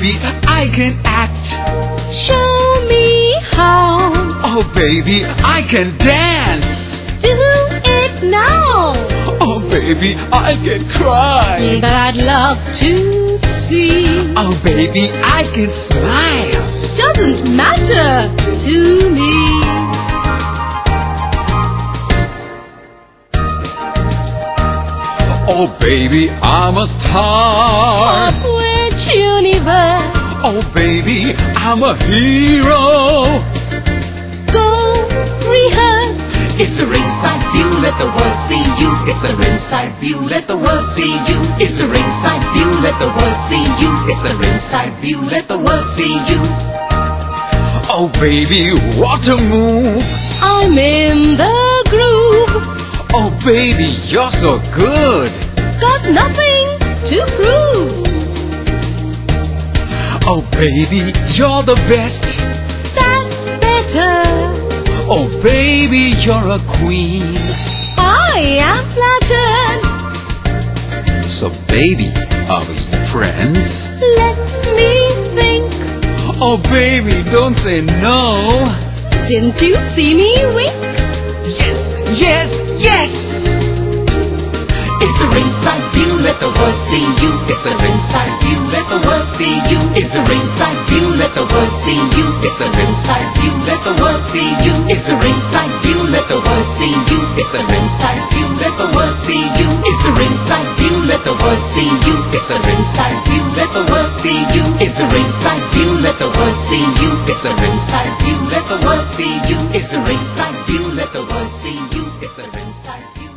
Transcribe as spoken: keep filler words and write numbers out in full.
baby, I can act. Show me how. Oh baby, I can dance. Do it now. Oh baby, I can cry. That I'd love to see. Oh baby, I can smile. Doesn't matter to me. Oh baby, I'm a star. Of which universe? Oh baby, I'm a hero. Go rehearse. It's a ringside view, let the world see you. It's a ringside view, let the world see you. It's a ringside view, let the world see you. It's a ringside view, let the world see you. Oh baby, what a move. I'm in the groove. Oh baby, you're so good. Got nothing to prove. Oh baby, you're the best. That's better. Oh baby, you're a queen. I am flattered. So baby, are we friends? Let me think. Oh baby, don't say no. Didn't you see me wink? Yes, yes, yes. It's a ringside view, let the world see you. It's a ringside view, let the world see you. It's a ringside view, let the world see you. It's a ringside view, let the world see you. It's a ringside view, let the world see you. It's a ringside view, let the world see you. It's a ringside view, let the world see you. It's a ringside view, let the world see you. It's a ringside view, let the world see you. It's a ringside view, let the world see you. It's a ringside view, let the world see you. It's a ringside view.